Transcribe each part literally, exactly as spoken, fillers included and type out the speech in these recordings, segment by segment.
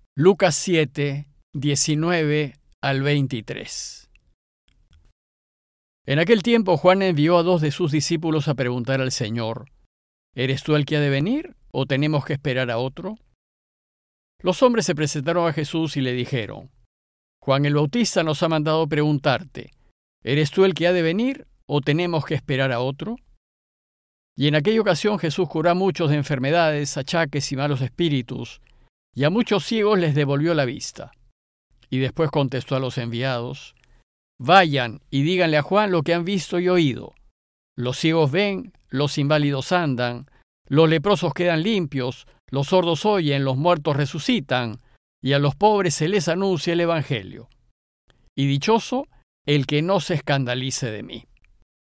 Lucas siete, diecinueve al veintitrés. En aquel tiempo Juan envió a dos de sus discípulos a preguntar al Señor: ¿Eres tú el que ha de venir, o tenemos que esperar a otro? Los hombres se presentaron a Jesús y le dijeron: Juan el Bautista nos ha mandado preguntarte: ¿eres tú el que ha de venir, o tenemos que esperar a otro? Y en aquella ocasión Jesús curó a muchos de enfermedades, achaques y malos espíritus, y a muchos ciegos les devolvió la vista. Y después contestó a los enviados: Vayan y díganle a Juan lo que han visto y oído. Los ciegos ven, los inválidos andan, los leprosos quedan limpios, los sordos oyen, los muertos resucitan, y a los pobres se les anuncia el Evangelio. Y dichoso el que no se escandalice de mí.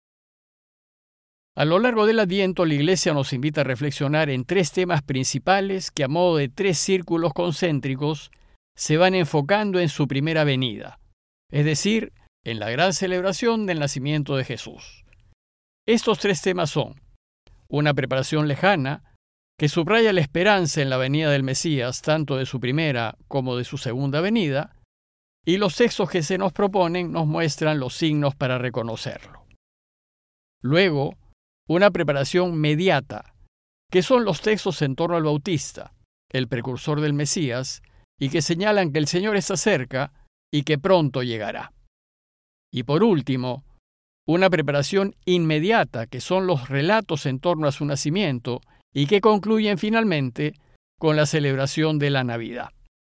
A lo largo del Adviento, la Iglesia nos invita a reflexionar en tres temas principales que, a modo de tres círculos concéntricos, se van enfocando en su primera venida, es decir, en la gran celebración del nacimiento de Jesús. Estos tres temas son: una preparación lejana, que subraya la esperanza en la venida del Mesías, tanto de su primera como de su segunda venida, y los textos que se nos proponen nos muestran los signos para reconocerlo. Luego, una preparación mediata, que son los textos en torno al Bautista, el precursor del Mesías, y que señalan que el Señor está cerca y que pronto llegará. Y por último, una preparación inmediata, que son los relatos en torno a su nacimiento y que concluyen finalmente con la celebración de la Navidad.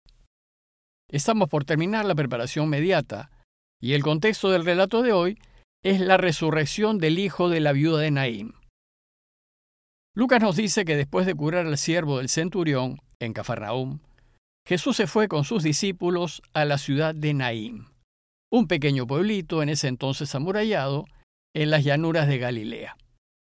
Estamos por terminar la preparación mediata, y el contexto del relato de hoy es la resurrección del hijo de la viuda de Naín. Lucas nos dice que después de curar al siervo del centurión en Cafarnaúm, Jesús se fue con sus discípulos a la ciudad de Naín, un pequeño pueblito en ese entonces amurallado en las llanuras de Galilea.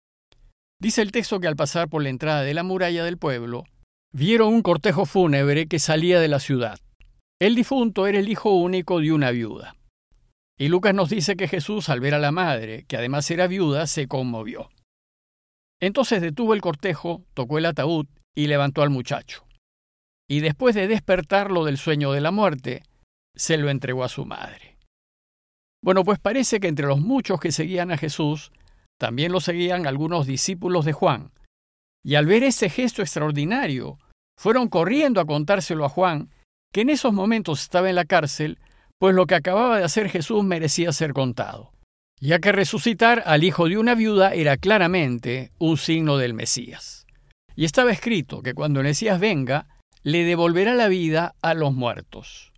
Dice el texto que al pasar por la entrada de la muralla del pueblo, vieron un cortejo fúnebre que salía de la ciudad. El difunto era el hijo único de una viuda. Y Lucas nos dice que Jesús, al ver a la madre, que además era viuda, se conmovió. Entonces detuvo el cortejo, tocó el ataúd y levantó al muchacho. Y después de despertarlo del sueño de la muerte, se lo entregó a su madre. Bueno, pues parece que entre los muchos que seguían a Jesús, también lo seguían algunos discípulos de Juan. Y al ver ese gesto extraordinario, fueron corriendo a contárselo a Juan, que en esos momentos estaba en la cárcel, pues lo que acababa de hacer Jesús merecía ser contado, ya que resucitar al hijo de una viuda era claramente un signo del Mesías. Y estaba escrito que cuando el Mesías venga, le devolverá la vida a los muertos.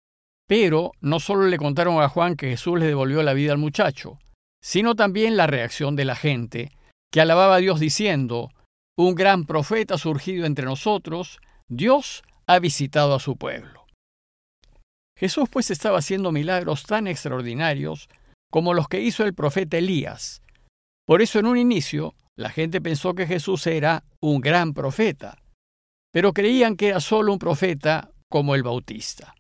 Pero no solo le contaron a Juan que Jesús le devolvió la vida al muchacho, sino también la reacción de la gente, que alababa a Dios diciendo: un gran profeta ha surgido entre nosotros, Dios ha visitado a su pueblo. Jesús pues estaba haciendo milagros tan extraordinarios como los que hizo el profeta Elías. Por eso en un inicio la gente pensó que Jesús era un gran profeta, pero creían que era solo un profeta como el Bautista.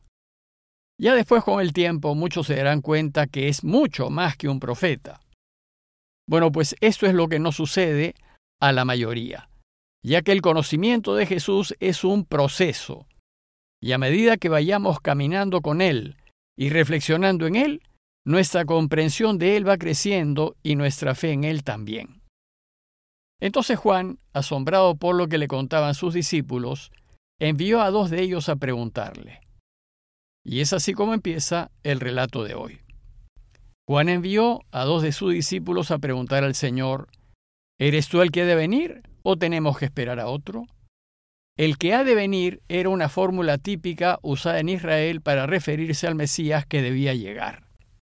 Ya después, con el tiempo, muchos se darán cuenta que es mucho más que un profeta. Bueno, pues esto es lo que no sucede a la mayoría, ya que el conocimiento de Jesús es un proceso. Y a medida que vayamos caminando con Él y reflexionando en Él, nuestra comprensión de Él va creciendo y nuestra fe en Él también. Entonces Juan, asombrado por lo que le contaban sus discípulos, envió a dos de ellos a preguntarle. Y es así como empieza el relato de hoy. Juan envió a dos de sus discípulos a preguntar al Señor: ¿eres tú el que ha de venir, o tenemos que esperar a otro? El que ha de venir era una fórmula típica usada en Israel para referirse al Mesías que debía llegar.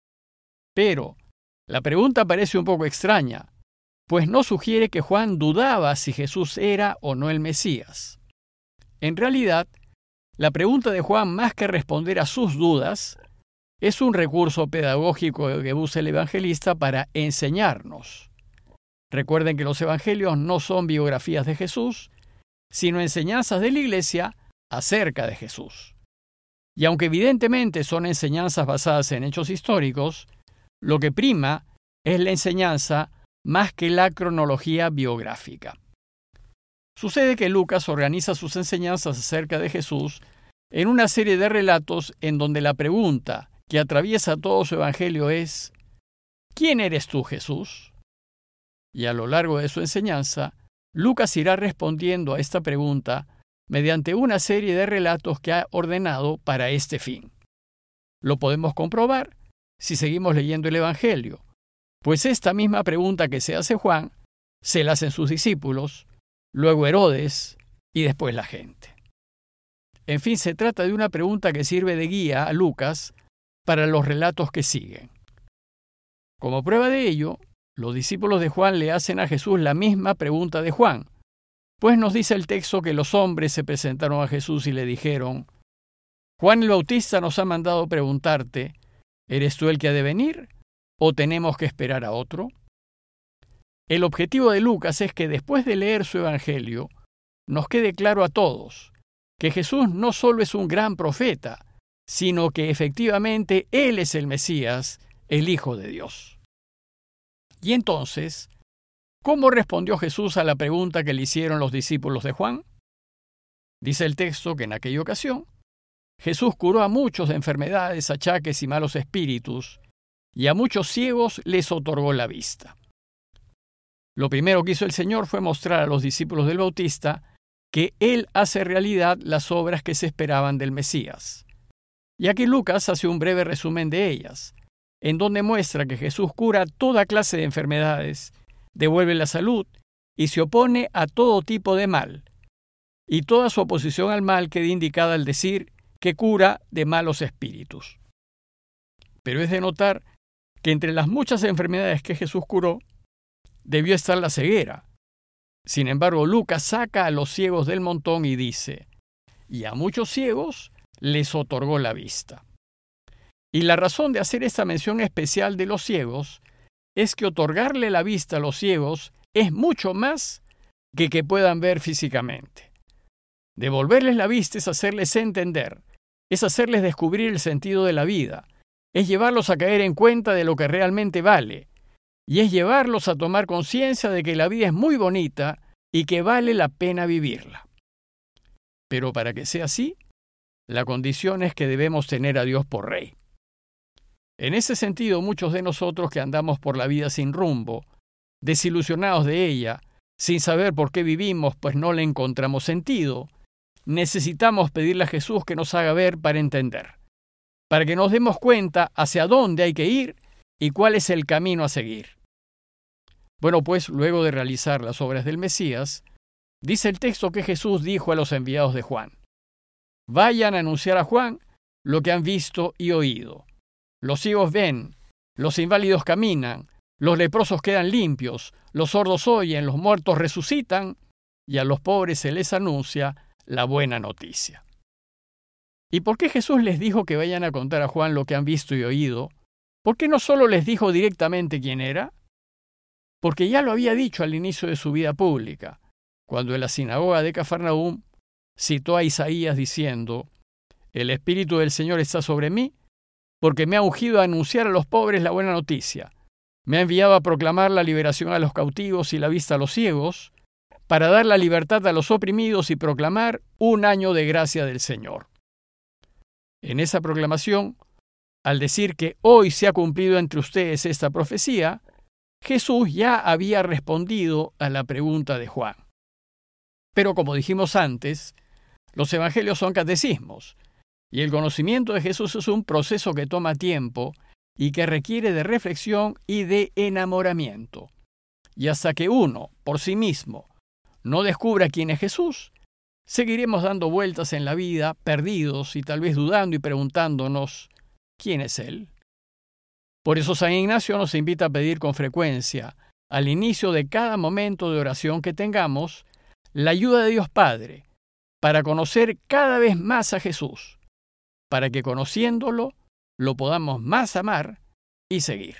Pero la pregunta parece un poco extraña, pues no sugiere que Juan dudaba si Jesús era o no el Mesías. En realidad, la pregunta de Juan, más que responder a sus dudas, es un recurso pedagógico que usa el evangelista para enseñarnos. Recuerden que los evangelios no son biografías de Jesús, sino enseñanzas de la Iglesia acerca de Jesús. Y aunque evidentemente son enseñanzas basadas en hechos históricos, lo que prima es la enseñanza más que la cronología biográfica. Sucede que Lucas organiza sus enseñanzas acerca de Jesús en una serie de relatos en donde la pregunta que atraviesa todo su evangelio es: ¿quién eres tú, Jesús? Y a lo largo de su enseñanza, Lucas irá respondiendo a esta pregunta mediante una serie de relatos que ha ordenado para este fin. Lo podemos comprobar si seguimos leyendo el Evangelio, pues esta misma pregunta que se hace Juan, se la hacen sus discípulos, luego Herodes y después la gente. En fin, se trata de una pregunta que sirve de guía a Lucas para los relatos que siguen. Como prueba de ello, los discípulos de Juan le hacen a Jesús la misma pregunta de Juan, pues nos dice el texto que los hombres se presentaron a Jesús y le dijeron: Juan el Bautista nos ha mandado preguntarte, ¿eres tú el que ha de venir o tenemos que esperar a otro? El objetivo de Lucas es que después de leer su evangelio, nos quede claro a todos que Jesús no solo es un gran profeta, sino que efectivamente Él es el Mesías, el Hijo de Dios. Y entonces, ¿cómo respondió Jesús a la pregunta que le hicieron los discípulos de Juan? Dice el texto que en aquella ocasión, Jesús curó a muchos de enfermedades, achaques y malos espíritus, y a muchos ciegos les otorgó la vista. Lo primero que hizo el Señor fue mostrar a los discípulos del Bautista que Él hace realidad las obras que se esperaban del Mesías. Y aquí Lucas hace un breve resumen de ellas, en donde muestra que Jesús cura toda clase de enfermedades, devuelve la salud y se opone a todo tipo de mal. Y toda su oposición al mal queda indicada al decir que cura de malos espíritus. Pero es de notar que entre las muchas enfermedades que Jesús curó, debió estar la ceguera. Sin embargo, Lucas saca a los ciegos del montón y dice: y a muchos ciegos les otorgó la vista. Y la razón de hacer esta mención especial de los ciegos es que otorgarle la vista a los ciegos es mucho más que que puedan ver físicamente. Devolverles la vista es hacerles entender, es hacerles descubrir el sentido de la vida, es llevarlos a caer en cuenta de lo que realmente vale, y es llevarlos a tomar conciencia de que la vida es muy bonita y que vale la pena vivirla. Pero para que sea así, la condición es que debemos tener a Dios por Rey. En ese sentido, muchos de nosotros que andamos por la vida sin rumbo, desilusionados de ella, sin saber por qué vivimos, pues no le encontramos sentido, necesitamos pedirle a Jesús que nos haga ver para entender, para que nos demos cuenta hacia dónde hay que ir y cuál es el camino a seguir. Bueno, pues luego de realizar las obras del Mesías, dice el texto que Jesús dijo a los enviados de Juan: vayan a anunciar a Juan lo que han visto y oído. Los ciegos ven, los inválidos caminan, los leprosos quedan limpios, los sordos oyen, los muertos resucitan, y a los pobres se les anuncia la buena noticia. ¿Y por qué Jesús les dijo que vayan a contar a Juan lo que han visto y oído? ¿Por qué no solo les dijo directamente quién era? Porque ya lo había dicho al inicio de su vida pública, cuando en la sinagoga de Cafarnaúm citó a Isaías diciendo: el Espíritu del Señor está sobre mí, porque me ha ungido a anunciar a los pobres la buena noticia. Me ha enviado a proclamar la liberación a los cautivos y la vista a los ciegos, para dar la libertad a los oprimidos y proclamar un año de gracia del Señor. En esa proclamación, al decir que hoy se ha cumplido entre ustedes esta profecía, Jesús ya había respondido a la pregunta de Juan. Pero como dijimos antes, los evangelios son catecismos, y el conocimiento de Jesús es un proceso que toma tiempo y que requiere de reflexión y de enamoramiento. Y hasta que uno, por sí mismo, no descubra quién es Jesús, seguiremos dando vueltas en la vida, perdidos y tal vez dudando y preguntándonos: ¿quién es Él? Por eso San Ignacio nos invita a pedir con frecuencia, al inicio de cada momento de oración que tengamos, la ayuda de Dios Padre, para conocer cada vez más a Jesús, para que conociéndolo, lo podamos más amar y seguir.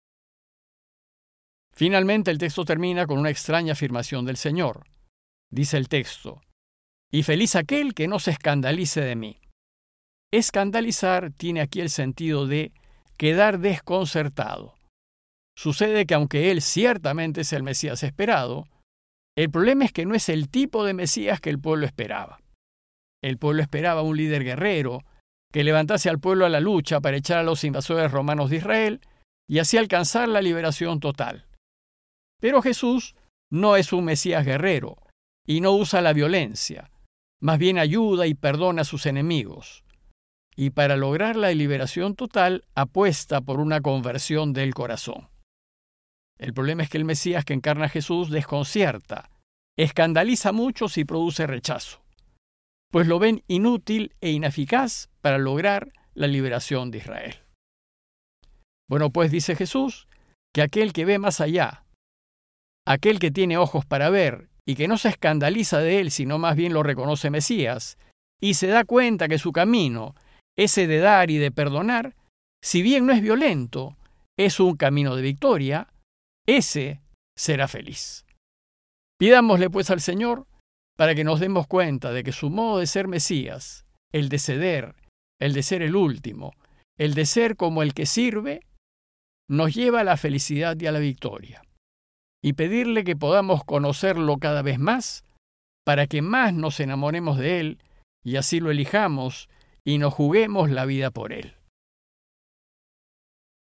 Finalmente, el texto termina con una extraña afirmación del Señor. Dice el texto: y feliz aquel que no se escandalice de mí. Escandalizar tiene aquí el sentido de quedar desconcertado. Sucede que aunque Él ciertamente es el Mesías esperado, el problema es que no es el tipo de Mesías que el pueblo esperaba. El pueblo esperaba un líder guerrero que levantase al pueblo a la lucha para echar a los invasores romanos de Israel y así alcanzar la liberación total. Pero Jesús no es un Mesías guerrero y no usa la violencia, más bien ayuda y perdona a sus enemigos. Y para lograr la liberación total apuesta por una conversión del corazón. El problema es que el Mesías que encarna Jesús desconcierta, escandaliza a muchos y produce rechazo, pues lo ven inútil e ineficaz para lograr la liberación de Israel. Bueno, pues dice Jesús que aquel que ve más allá, aquel que tiene ojos para ver y que no se escandaliza de él, sino más bien lo reconoce Mesías, y se da cuenta que su camino, ese de dar y de perdonar, si bien no es violento, es un camino de victoria, ese será feliz. Pidámosle pues al Señor para que nos demos cuenta de que su modo de ser Mesías, el de ceder, el de ser el último, el de ser como el que sirve, nos lleva a la felicidad y a la victoria. Y pedirle que podamos conocerlo cada vez más para que más nos enamoremos de Él y así lo elijamos y nos juguemos la vida por Él.